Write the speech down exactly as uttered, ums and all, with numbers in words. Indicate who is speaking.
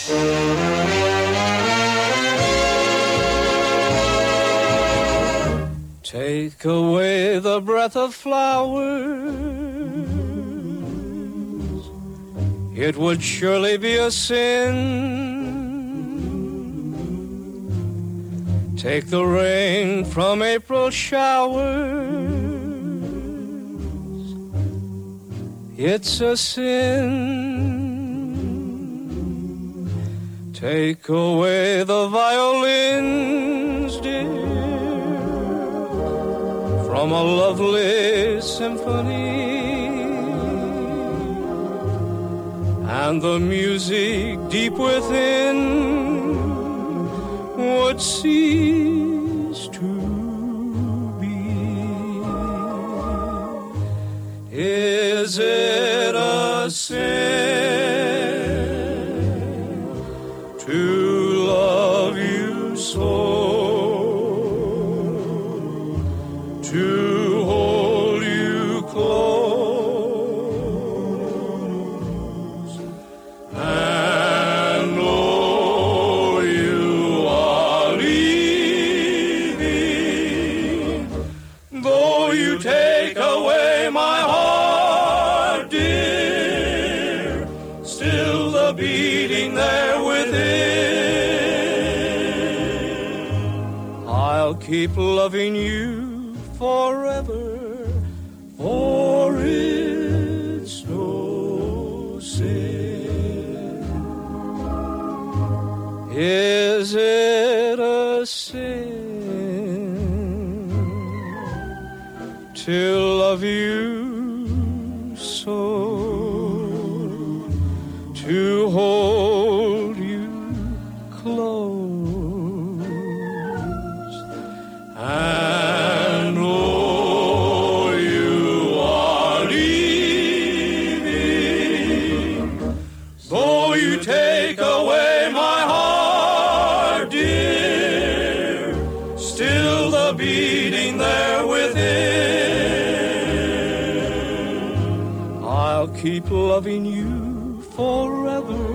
Speaker 1: Take away the breath of flowers, it would surely be a sin. Take the rain from April showers, it's a sin. Take away the violins, dear, from a lovely symphony, and the music deep within would cease to be. Is it a sin to love you so? To hold you close and know you are leaving, though you take away my heart, dear, still the beating there within. I'll keep loving you forever, for it's no sin. Is it a sin to love you so, to hold you close and know you are leaving, though you take away my heart, dear, still the beating there within. I'll keep loving you forever,